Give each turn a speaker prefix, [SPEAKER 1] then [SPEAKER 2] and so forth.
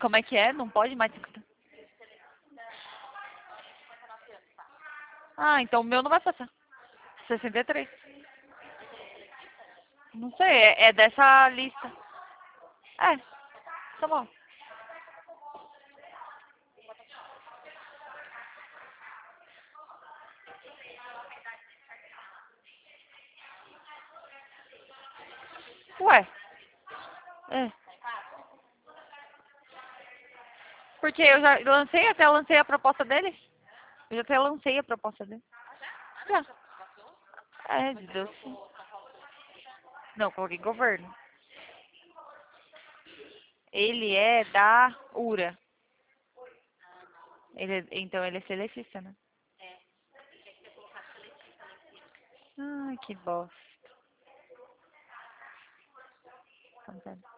[SPEAKER 1] como é que é? Não pode mais 50. Ah, então o meu não vai passar. 63. Não sei, é dessa lista. É, tá bom. Ué, é. Porque eu já lancei a proposta dele. Eu já até lancei a proposta dele. Já. É, de Deus sim. Não, coloquei governo. Ele é da URA. Então ele é seletista, né? Ai, que bosta.